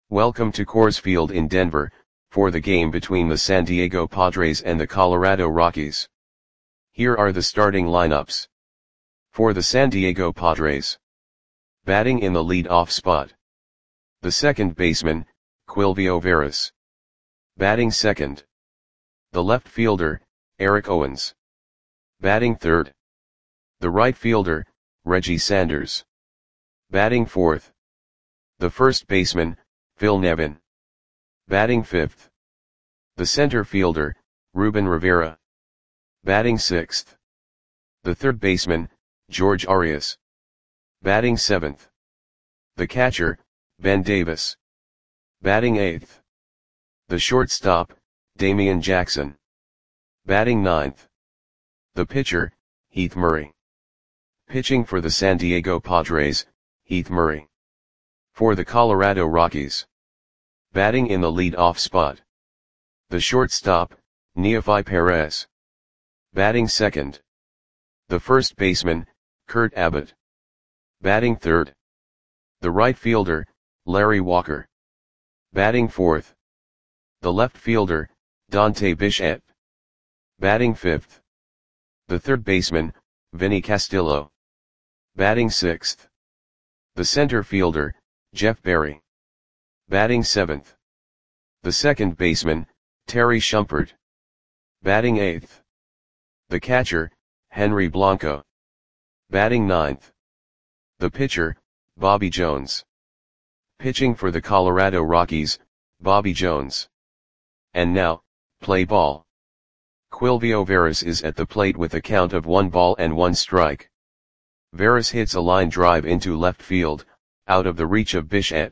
Welcome to Coors Field in Denver, for the game between the San Diego Padres and the Colorado Rockies. Here are the starting lineups. For the San Diego Padres. Batting in the lead-off spot. The second baseman, Quilvio Veras. Batting second. The left fielder, Eric Owens. Batting third. The right fielder, Reggie Sanders. Batting fourth. The first baseman, Phil Nevin. Batting fifth. The center fielder, Ruben Rivera. Batting sixth. The third baseman, George Arias. Batting seventh. The catcher, Ben Davis. Batting eighth. The shortstop, Damian Jackson. Batting ninth. The pitcher, Heath Murray. Pitching for the San Diego Padres, Heath Murray. For the Colorado Rockies. Batting in the lead-off spot. The shortstop, Neofi Perez. Batting second. The first baseman, Kurt Abbott. Batting third. The right fielder, Larry Walker. Batting fourth. The left fielder, Dante Bichette. Batting fifth. The third baseman, Vinny Castillo. Batting sixth. The center fielder, Jeff Berry. Batting seventh. The second baseman, Terry Shumpert. Batting eighth. The catcher, Henry Blanco. Batting ninth. The pitcher, Bobby Jones. Pitching for the Colorado Rockies, Bobby Jones. And now, play ball. Quilvio Veras is at the plate with a count of 1-1 strike. Veras hits a line drive into left field, out of the reach of Bichette.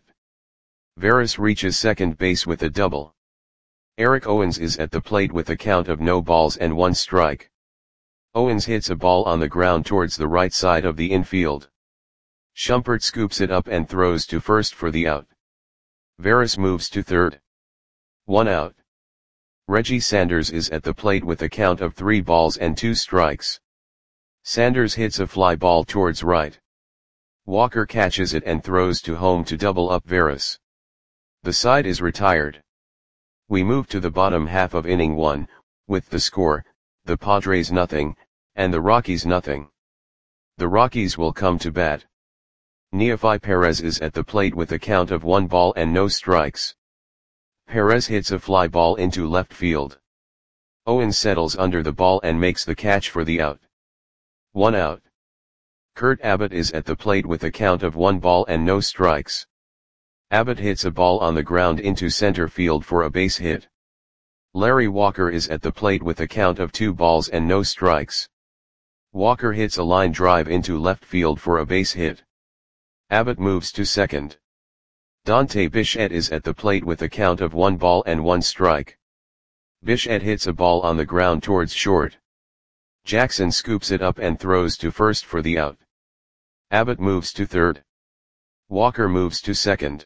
Veras reaches second base with a double. Eric Owens is at the plate with a count of 0-1 strike. Owens hits a ball on the ground towards the right side of the infield. Shumpert scoops it up and throws to first for the out. Veras moves to third. 1 out. Reggie Sanders is at the plate with a count of 3-2 strikes. Sanders hits a fly ball towards right. Walker catches it and throws to home to double up Veras. The side is retired. We move to the bottom half of inning 1, with the score, the Padres 0, and the Rockies 0. The Rockies will come to bat. Neofi Perez is at the plate with a count of 1 ball and no strikes. Perez hits a fly ball into left field. Owens settles under the ball and makes the catch for the out. 1 out. Kurt Abbott is at the plate with a count of 1 ball and no strikes. Abbott hits a ball on the ground into center field for a base hit. Larry Walker is at the plate with a count of 2 balls and no strikes. Walker hits a line drive into left field for a base hit. Abbott moves to second. Dante Bichette is at the plate with a count of 1 ball and 1 strike. Bichette hits a ball on the ground towards short. Jackson scoops it up and throws to first for the out. Abbott moves to third. Walker moves to second.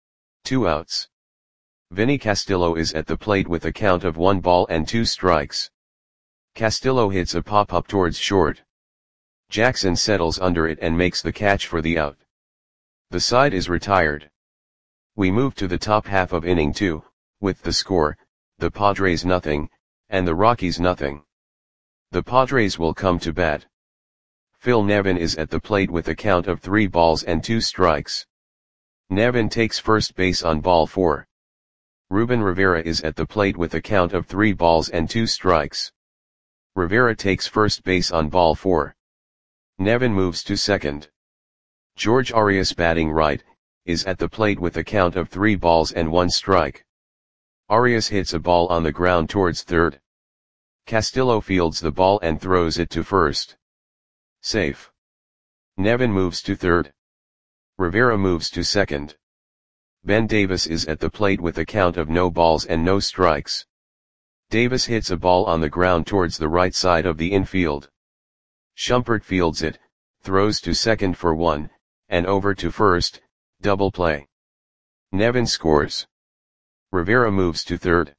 2 outs. Vinny Castillo is at the plate with a count of 1 ball and 2 strikes. Castillo hits a pop-up towards short. Jackson settles under it and makes the catch for the out. The side is retired. We move to the top half of inning 2, with the score, the Padres 0, and the Rockies 0. The Padres will come to bat. Phil Nevin is at the plate with a count of 3 balls and 2 strikes. Nevin takes first base on ball 4. Ruben Rivera is at the plate with a count of 3 balls and 2 strikes. Rivera takes first base on ball 4. Nevin moves to second. George Arias, batting right, is at the plate with a count of 3 balls and 1 strike. Arias hits a ball on the ground towards third. Castillo fields the ball and throws it to first. Safe. Nevin moves to third. Rivera moves to second. Ben Davis is at the plate with a count of 0 balls and no strikes. Davis hits a ball on the ground towards the right side of the infield. Shumpert fields it, throws to second for 1, and over to first, double play. Nevin scores. Rivera moves to third.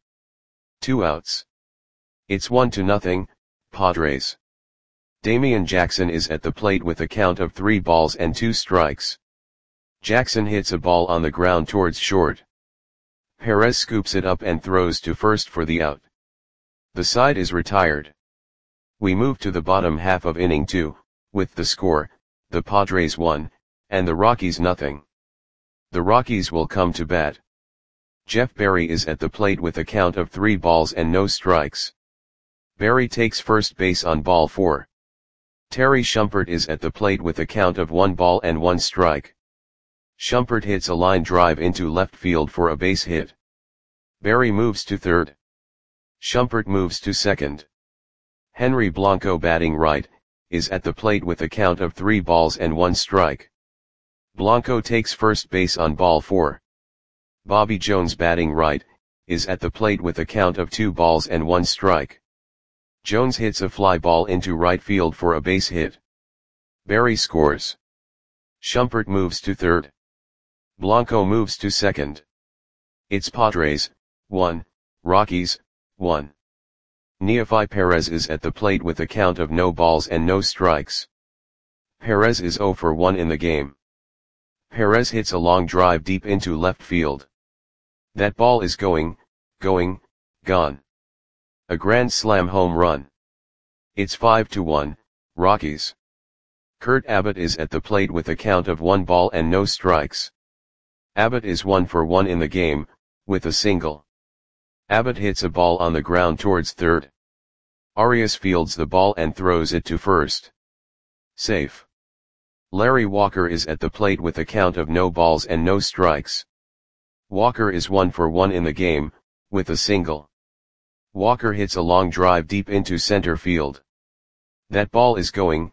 2 outs. It's 1-0, Padres. Damian Jackson is at the plate with a count of 3 balls and 2 strikes. Jackson hits a ball on the ground towards short. Perez scoops it up and throws to first for the out. The side is retired. We move to the bottom half of inning 2, with the score, the Padres 1, and the Rockies nothing. The Rockies will come to bat. Jeff Berry is at the plate with a count of 3 balls and no strikes. Berry takes first base on ball 4. Terry Shumpert is at the plate with a count of 1 ball and 1 strike. Shumpert hits a line drive into left field for a base hit. Berry moves to third. Shumpert moves to second. Henry Blanco, batting right, is at the plate with a count of 3 balls and 1 strike. Blanco takes first base on ball 4. Bobby Jones, batting right, is at the plate with a count of 2 balls and 1 strike. Jones hits a fly ball into right field for a base hit. Berry scores. Shumpert moves to third. Blanco moves to second. It's Padres 1, Rockies 1. Neofi Perez is at the plate with a count of no balls and no strikes. Perez is 0 for 1 in the game. Perez hits a long drive deep into left field. That ball is going, gone. A grand slam home run. It's 5-1, Rockies. Kurt Abbott is at the plate with a count of 1 ball and no strikes. Abbott is 1 for 1 in the game, with a single. Abbott hits a ball on the ground towards third. Arias fields the ball and throws it to first. Safe. Larry Walker is at the plate with a count of no balls and no strikes. Walker is 1 for 1 in the game, with a single. Walker hits a long drive deep into center field. That ball is going,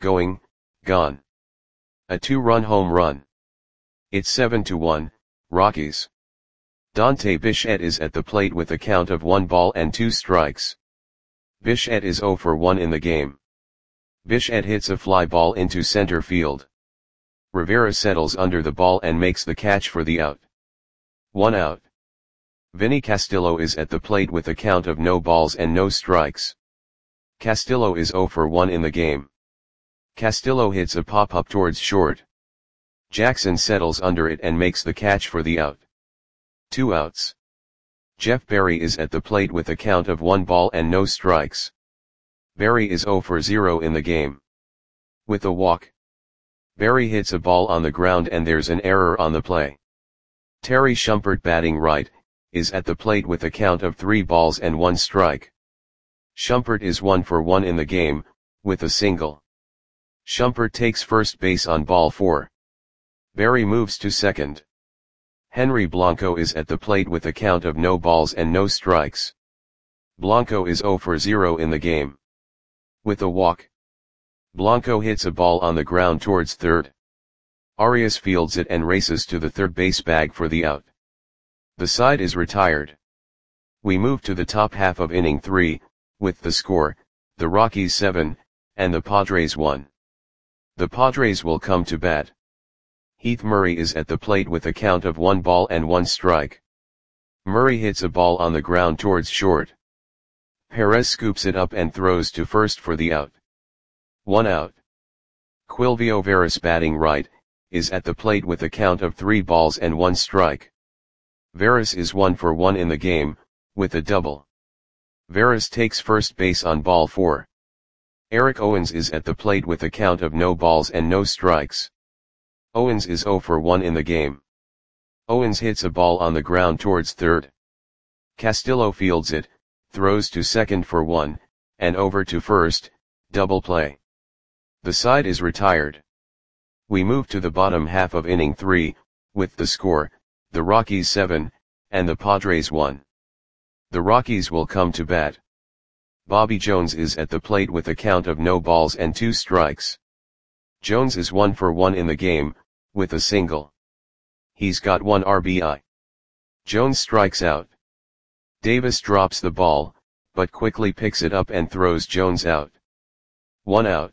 gone. A 2-run home run. It's 7-1, Rockies. Dante Bichette is at the plate with a count of 1 ball and 2 strikes. Bichette is 0 for 1 in the game. Bichette hits a fly ball into center field. Rivera settles under the ball and makes the catch for the out. 1 out. Vinny Castillo is at the plate with a count of no balls and no strikes. Castillo is 0 for 1 in the game. Castillo hits a pop-up towards short. Jackson settles under it and makes the catch for the out. 2 outs. Jeff Berry is at the plate with a count of 1 ball and no strikes. Berry is 0 for 0 in the game. With a walk. Berry hits a ball on the ground and there's an error on the play. Terry Shumpert, batting right, is at the plate with a count of 3 balls and 1 strike. Shumpert is 1 for 1 in the game, with a single. Shumpert takes first base on ball 4. Berry moves to second. Henry Blanco is at the plate with a count of no balls and no strikes. Blanco is 0 for 0 in the game. With a walk. Blanco hits a ball on the ground towards third. Arias fields it and races to the third base bag for the out. The side is retired. We move to the top half of inning 3, with the score, the Rockies 7, and the Padres 1. The Padres will come to bat. Heath Murray is at the plate with a count of 1 ball and 1 strike. Murray hits a ball on the ground towards short. Perez scoops it up and throws to first for the out. 1 out. Quilvio Veras, batting right, is at the plate with a count of 3 balls and 1 strike. Veras is 1 for 1 in the game, with a double. Veras takes first base on ball 4. Eric Owens is at the plate with a count of no balls and no strikes. Owens is 0 for 1 in the game. Owens hits a ball on the ground towards third. Castillo fields it, throws to second for 1, and over to first, double play. The side is retired. We move to the bottom half of inning 3, with the score, the Rockies 7, and the Padres 1. The Rockies will come to bat. Bobby Jones is at the plate with a count of no balls and 2 strikes. Jones is 1 for 1 in the game, with a single. He's got 1 RBI. Jones strikes out. Davis drops the ball, but quickly picks it up and throws Jones out. 1 out.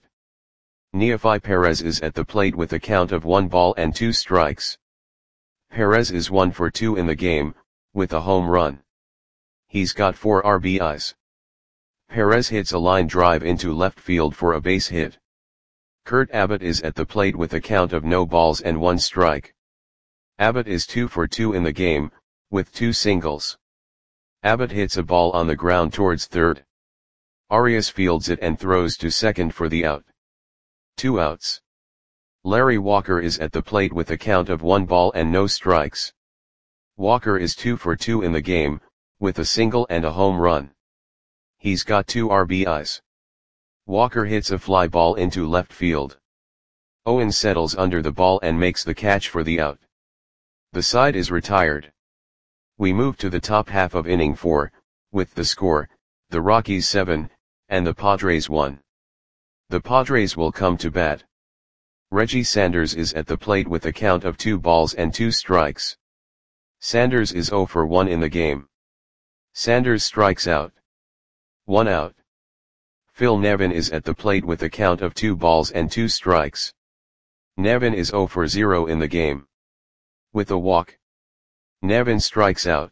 Neofi Perez is at the plate with a count of 1 ball and 2 strikes. Perez is 1 for 2 in the game, with a home run. He's got 4 RBIs. Perez hits a line drive into left field for a base hit. Kurt Abbott is at the plate with a count of no balls and 1 strike. Abbott is 2 for 2 in the game, with 2 singles. Abbott hits a ball on the ground towards third. Arias fields it and throws to second for the out. 2 outs. Larry Walker is at the plate with a count of 1 ball and no strikes. Walker is 2 for 2 in the game, with a single and a home run. He's got 2 RBIs. Walker hits a fly ball into left field. Owens settles under the ball and makes the catch for the out. The side is retired. We move to the top half of inning 4, with the score, the Rockies 7, and the Padres 1. The Padres will come to bat. Reggie Sanders is at the plate with a count of 2 balls and 2 strikes. Sanders is 0 for 1 in the game. Sanders strikes out. 1 out. Phil Nevin is at the plate with a count of 2 balls and 2 strikes. Nevin is 0 for 0 in the game. With a walk. Nevin strikes out.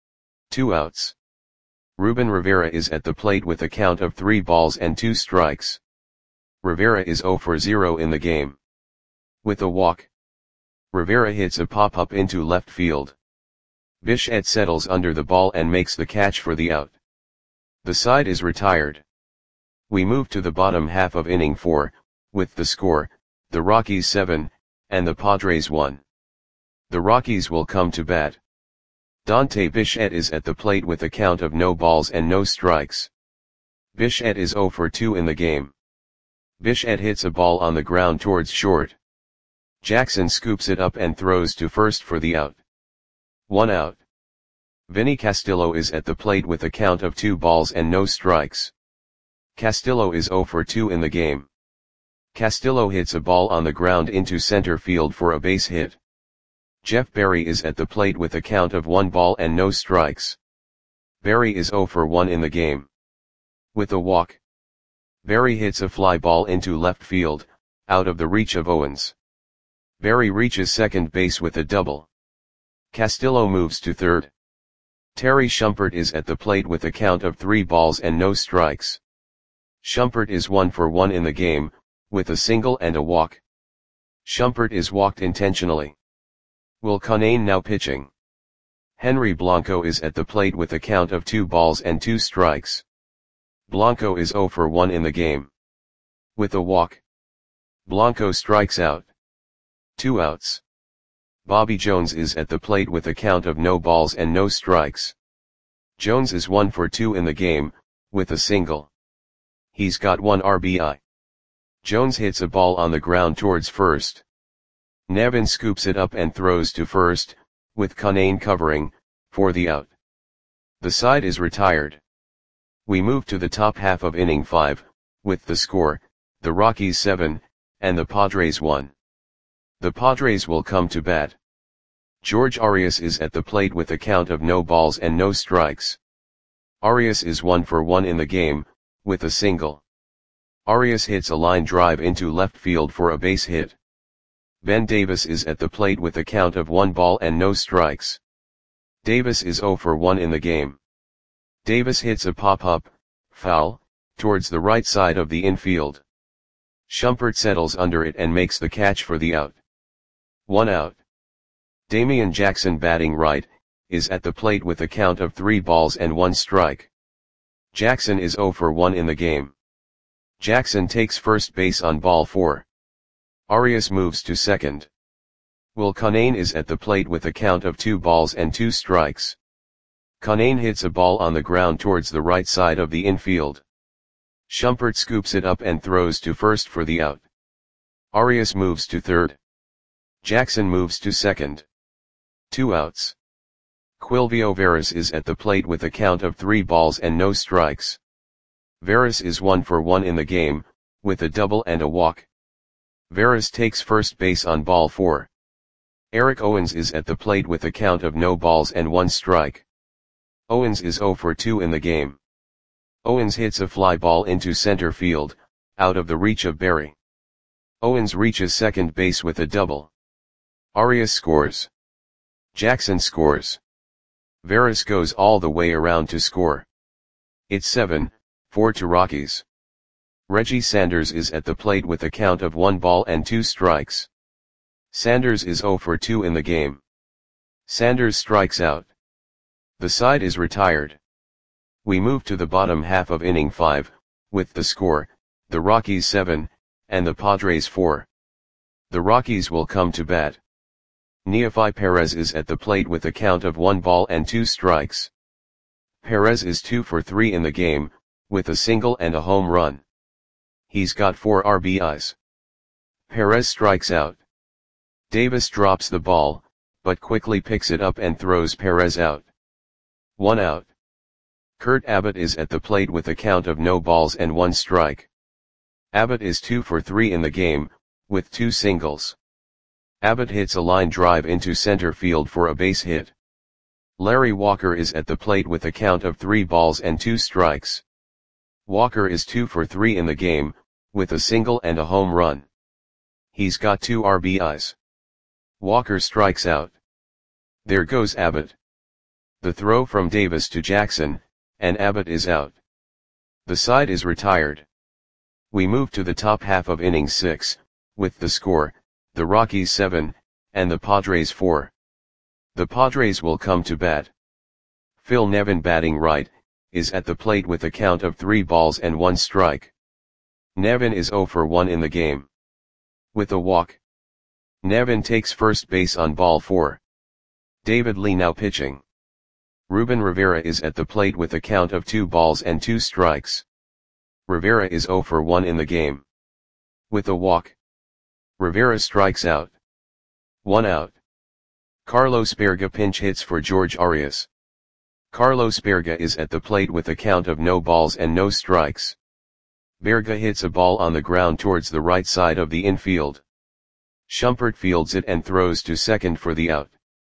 2 outs. Ruben Rivera is at the plate with a count of 3 balls and 2 strikes. Rivera is 0 for 0 in the game. With a walk. Rivera hits a pop-up into left field. Bichette settles under the ball and makes the catch for the out. The side is retired. We move to the bottom half of inning 4, with the score, the Rockies 7, and the Padres 1. The Rockies will come to bat. Dante Bichette is at the plate with a count of no balls and no strikes. Bichette is 0 for 2 in the game. Bichette hits a ball on the ground towards short. Jackson scoops it up and throws to first for the out. 1 out. Vinny Castillo is at the plate with a count of 2 balls and no strikes. Castillo is 0 for 2 in the game. Castillo hits a ball on the ground into center field for a base hit. Jeff Berry is at the plate with a count of 1 ball and no strikes. Berry is 0 for 1 in the game. With a walk. Berry hits a fly ball into left field, out of the reach of Owens. Berry reaches second base with a double. Castillo moves to third. Terry Shumpert is at the plate with a count of 3 balls and no strikes. Shumpert is 1 for 1 in the game, with a single and a walk. Shumpert is walked intentionally. Will Conane now pitching. Henry Blanco is at the plate with a count of 2 balls and 2 strikes. Blanco is 0 for 1 in the game. With a walk. Blanco strikes out. 2 outs. Bobby Jones is at the plate with a count of no balls and no strikes. Jones is 1 for 2 in the game, with a single. He's got 1 RBI. Jones hits a ball on the ground towards first. Nevin scoops it up and throws to first, with Conane covering, for the out. The side is retired. We move to the top half of inning 5, with the score, the Rockies 7, and the Padres 1. The Padres will come to bat. George Arias is at the plate with a count of no balls and no strikes. Arias is 1 for 1 in the game, with a single. Arias hits a line drive into left field for a base hit. Ben Davis is at the plate with a count of 1 ball and no strikes. Davis is 0 for 1 in the game. Davis hits a pop-up, foul, towards the right side of the infield. Shumpert settles under it and makes the catch for the out. 1 out. Damian Jackson batting right, is at the plate with a count of 3 balls and 1 strike. Jackson is 0 for 1 in the game. Jackson takes first base on ball 4. Arias moves to second. Will Conane is at the plate with a count of 2 balls and 2 strikes. Conane hits a ball on the ground towards the right side of the infield. Shumpert scoops it up and throws to first for the out. Arias moves to third. Jackson moves to second. 2 outs. Quilvio Veras is at the plate with a count of 3 balls and no strikes. Veras is 1 for 1 in the game, with a double and a walk. Veras takes first base on ball 4. Eric Owens is at the plate with a count of no balls and 1 strike. Owens is 0 for 2 in the game. Owens hits a fly ball into center field, out of the reach of Berry. Owens reaches second base with a double. Arias scores. Jackson scores. Veras goes all the way around to score. It's 7-4 to Rockies. Reggie Sanders is at the plate with a count of 1 ball and 2 strikes. Sanders is 0 for 2 in the game. Sanders strikes out. The side is retired. We move to the bottom half of inning 5, with the score, the Rockies 7, and the Padres 4. The Rockies will come to bat. Neefi Perez is at the plate with a count of 1 ball and 2 strikes. Perez is 2 for 3 in the game, with a single and a home run. He's got 4 RBIs. Perez strikes out. Davis drops the ball, but quickly picks it up and throws Perez out. 1 out. Kurt Abbott is at the plate with a count of no balls and 1 strike. Abbott is 2 for 3 in the game, with 2 singles. Abbott hits a line drive into center field for a base hit. Larry Walker is at the plate with a count of 3 balls and 2 strikes. Walker is 2 for 3 in the game, with a single and a home run. He's got 2 RBIs. Walker strikes out. There goes Abbott. The throw from Davis to Jackson, and Abbott is out. The side is retired. We move to the top half of inning 6, with the score, the Rockies 7, and the Padres 4. The Padres will come to bat. Phil Nevin, batting right, is at the plate with a count of 3 balls and 1 strike. Nevin is 0 for 1 in the game. With a walk. Nevin takes first base on ball 4. David Lee now pitching. Ruben Rivera is at the plate with a count of 2 balls and 2 strikes. Rivera is 0 for 1 in the game. With a walk. Rivera strikes out. 1 out. Carlos Berga pinch hits for George Arias. Carlos Berga is at the plate with a count of no balls and no strikes. Berga hits a ball on the ground towards the right side of the infield. Shumpert fields it and throws to second for the out.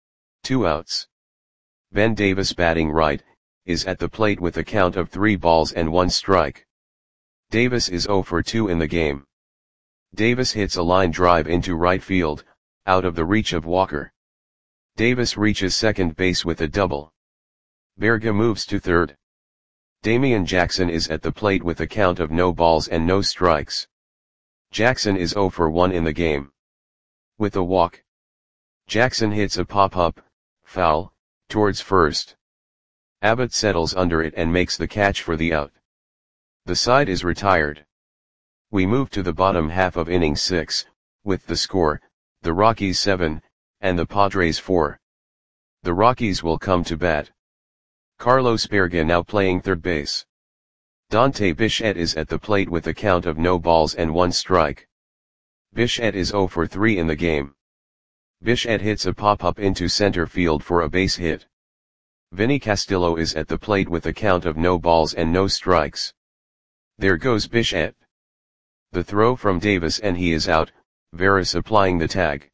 2 outs. Ben Davis, batting right, is at the plate with a count of 3 balls and 1 strike. Davis is 0 for 2 in the game. Davis hits a line drive into right field, out of the reach of Walker. Davis reaches second base with a double. Berga moves to third. Damian Jackson is at the plate with a count of no balls and no strikes. Jackson is 0 for 1 in the game. With a walk. Jackson hits a pop-up, foul, towards first. Abbott settles under it and makes the catch for the out. The side is retired. We move to the bottom half of inning 6, with the score, the Rockies 7, and the Padres 4. The Rockies will come to bat. Carlos Berga now playing third base. Dante Bichette is at the plate with a count of no balls and 1 strike. Bichette is 0 for 3 in the game. Bichette hits a pop-up into center field for a base hit. Vinny Castillo is at the plate with a count of no balls and no strikes. There goes Bichette. The throw from Davis and he is out, Veras applying the tag.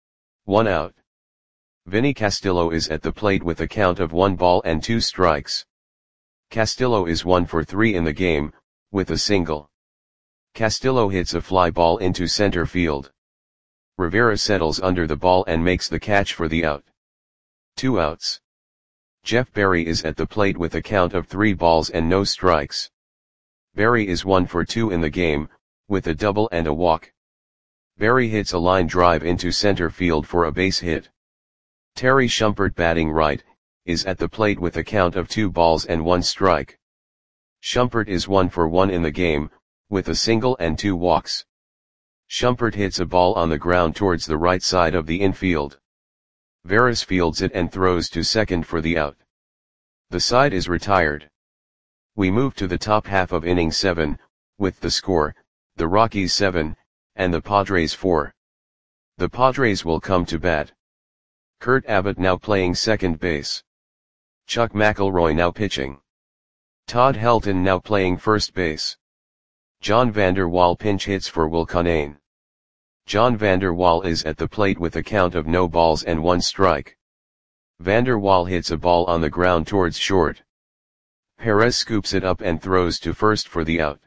1 out. Vinny Castillo is at the plate with a count of 1 ball and 2 strikes. Castillo is 1 for 3 in the game, with a single. Castillo hits a fly ball into center field. Rivera settles under the ball and makes the catch for the out. 2 outs. Jeff Berry is at the plate with a count of 3 balls and no strikes. Berry is 1 for 2 in the game, with a double and a walk. Berry hits a line drive into center field for a base hit. Terry Shumpert, batting right, is at the plate with a count of 2 balls and 1 strike. Shumpert is 1 for 1 in the game, with a single and 2 walks. Shumpert hits a ball on the ground towards the right side of the infield. Veras fields it and throws to second for the out. The side is retired. We move to the top half of inning 7, with the score, the Rockies 7, and the Padres 4. The Padres will come to bat. Kurt Abbott now playing second base. Chuck McElroy now pitching. Todd Helton now playing first base. John Vander Wal pinch hits for Will Cunane. John Vander Wal is at the plate with a count of no balls and 1 strike. Vander Wal hits a ball on the ground towards short. Perez scoops it up and throws to first for the out.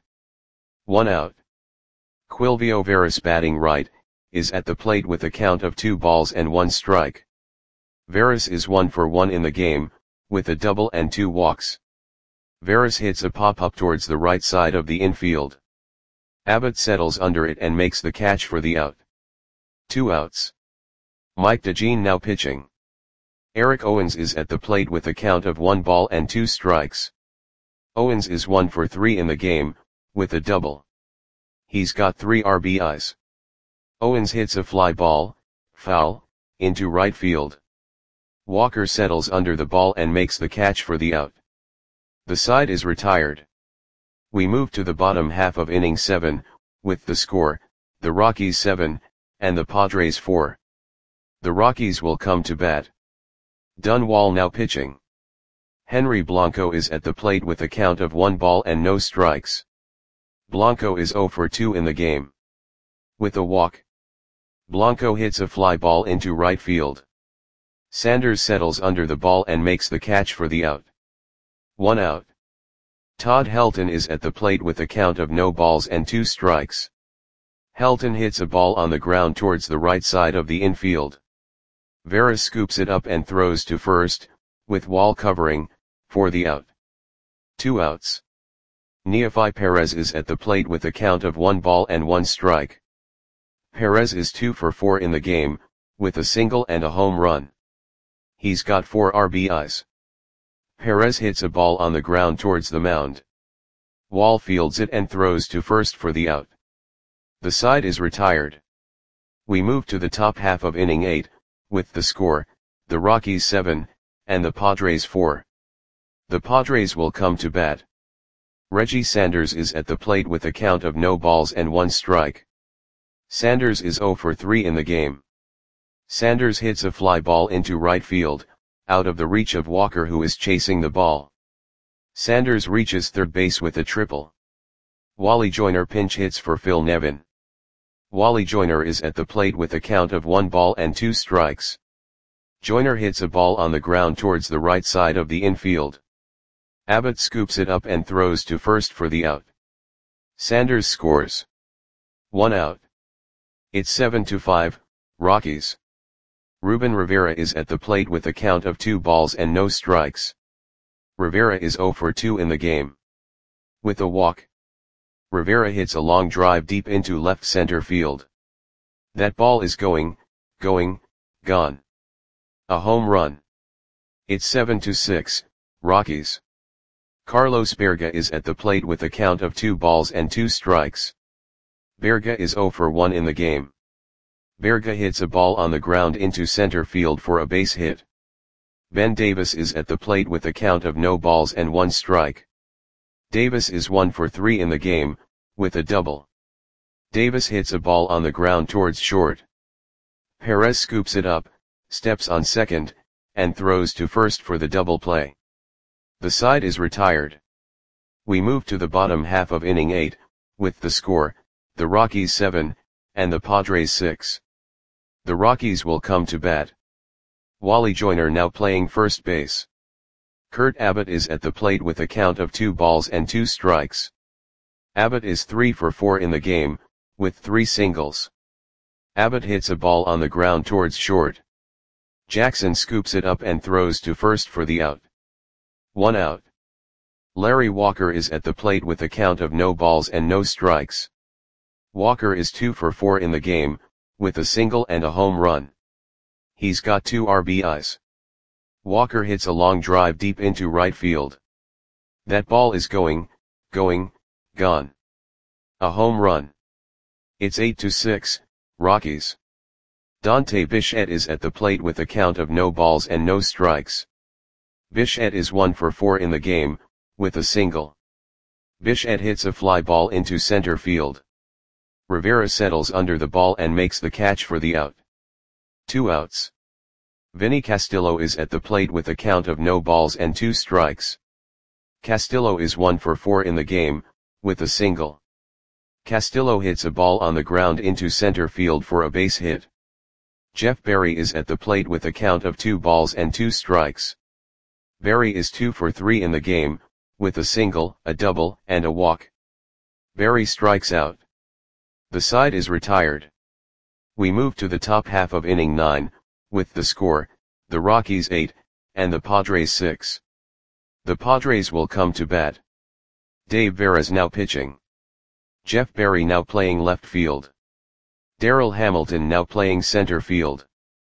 1 out. Quilvio Veras, batting right, is at the plate with a count of 2 balls and 1 strike. Veras is 1 for 1 in the game, with a double and 2 walks. Veras hits a pop-up towards the right side of the infield. Abbott settles under it and makes the catch for the out. 2 outs. Mike DeJean now pitching. Eric Owens is at the plate with a count of 1 ball and 2 strikes. Owens is 1 for 3 in the game, with a double. He's got 3 RBIs. Owens hits a fly ball, foul, into right field. Walker settles under the ball and makes the catch for the out. The side is retired. We move to the bottom half of inning 7, with the score, the Rockies 7, and the Padres 4. The Rockies will come to bat. Dunwall now pitching. Henry Blanco is at the plate with a count of 1 ball and no strikes. Blanco is 0 for 2 in the game. With a walk, Blanco hits a fly ball into right field. Sanders settles under the ball and makes the catch for the out. 1 out. Todd Helton is at the plate with a count of no balls and 2 strikes. Helton hits a ball on the ground towards the right side of the infield. Vera scoops it up and throws to first, with Wall covering, for the out. 2 outs. Neefi Perez is at the plate with a count of 1 ball and 1 strike. Perez is 2 for 4 in the game, with a single and a home run. He's got 4 RBIs. Perez hits a ball on the ground towards the mound. Wall fields it and throws to first for the out. The side is retired. We move to the top half of inning 8, with the score, the Rockies 7, and the Padres 4. The Padres will come to bat. Reggie Sanders is at the plate with a count of no balls and 1 strike. Sanders is 0 for 3 in the game. Sanders hits a fly ball into right field, out of the reach of Walker who is chasing the ball. Sanders reaches third base with a triple. Wally Joyner pinch hits for Phil Nevin. Wally Joyner is at the plate with a count of 1 ball and 2 strikes. Joyner hits a ball on the ground towards the right side of the infield. Abbott scoops it up and throws to first for the out. Sanders scores. 1 out. It's 7-5, Rockies. Ruben Rivera is at the plate with a count of 2 balls and no strikes. Rivera is 0 for 2 in the game. With a walk, Rivera hits a long drive deep into left center field. That ball is going, gone. A home run. It's 7-6, Rockies. Carlos Berga is at the plate with a count of 2 balls and 2 strikes. Berga is 0 for 1 in the game. Berga hits a ball on the ground into center field for a base hit. Ben Davis is at the plate with a count of no balls and 1 strike. Davis is 1 for 3 in the game, with a double. Davis hits a ball on the ground towards short. Perez scoops it up, steps on second, and throws to first for the double play. The side is retired. We move to the bottom half of inning 8, with the score, the Rockies 7, and the Padres 6. The Rockies will come to bat. Wally Joyner now playing first base. Kurt Abbott is at the plate with a count of 2 balls and 2 strikes. Abbott is 3 for 4 in the game, with 3 singles. Abbott hits a ball on the ground towards short. Jackson scoops it up and throws to first for the out. 1 out. Larry Walker is at the plate with a count of no balls and no strikes. Walker is 2 for 4 in the game, with a single and a home run. He's got 2 RBIs. Walker hits a long drive deep into right field. That ball is going, gone. A home run. It's 8-6, Rockies. Dante Bichette is at the plate with a count of no balls and no strikes. Bichette is 1 for 4 in the game, with a single. Bichette hits a fly ball into center field. Rivera settles under the ball and makes the catch for the out. 2 outs. Vinny Castillo is at the plate with a count of no balls and 2 strikes. Castillo is 1 for 4 in the game, with a single. Castillo hits a ball on the ground into center field for a base hit. Jeff Berry is at the plate with a count of 2 balls and 2 strikes. Berry is 2 for 3 in the game, with a single, a double, and a walk. Berry strikes out. The side is retired. We move to the top half of inning 9, with the score, the Rockies 8, and the Padres 6. The Padres will come to bat. Dave Veras now pitching. Jeff Berry now playing left field. Darryl Hamilton now playing center field.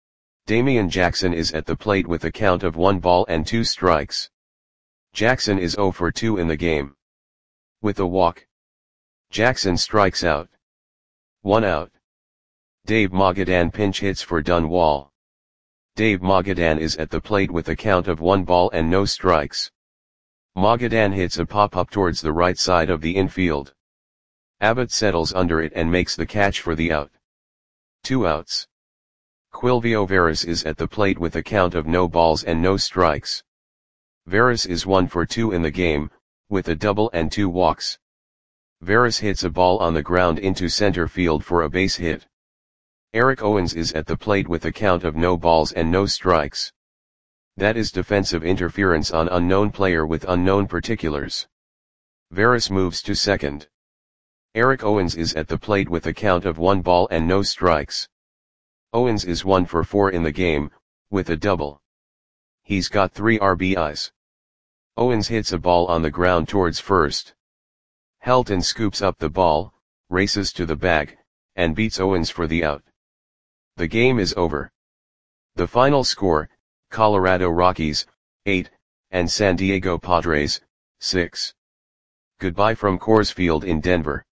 Damian Jackson is at the plate with a count of 1 ball and 2 strikes. Jackson is 0 for 2 in the game. With a walk, Jackson strikes out. 1 out. Dave Magadan pinch hits for Dunwall. Dave Magadan is at the plate with a count of 1 ball and no strikes. Magadan hits a pop-up towards the right side of the infield. Abbott settles under it and makes the catch for the out. 2 outs. Quilvio Veras is at the plate with a count of no balls and no strikes. Veras is 1 for 2 in the game, with a double and 2 walks. Veras hits a ball on the ground into center field for a base hit. Eric Owens is at the plate with a count of no balls and no strikes. That is defensive interference on unknown player with unknown particulars. Veras moves to second. Eric Owens is at the plate with a count of 1 ball and no strikes. Owens is 1 for 4 in the game, with a double. He's got 3 RBIs. Owens hits a ball on the ground towards first. Helton scoops up the ball, races to the bag, and beats Owens for the out. The game is over. The final score, Colorado Rockies, 8, and San Diego Padres, 6. Goodbye from Coors Field in Denver.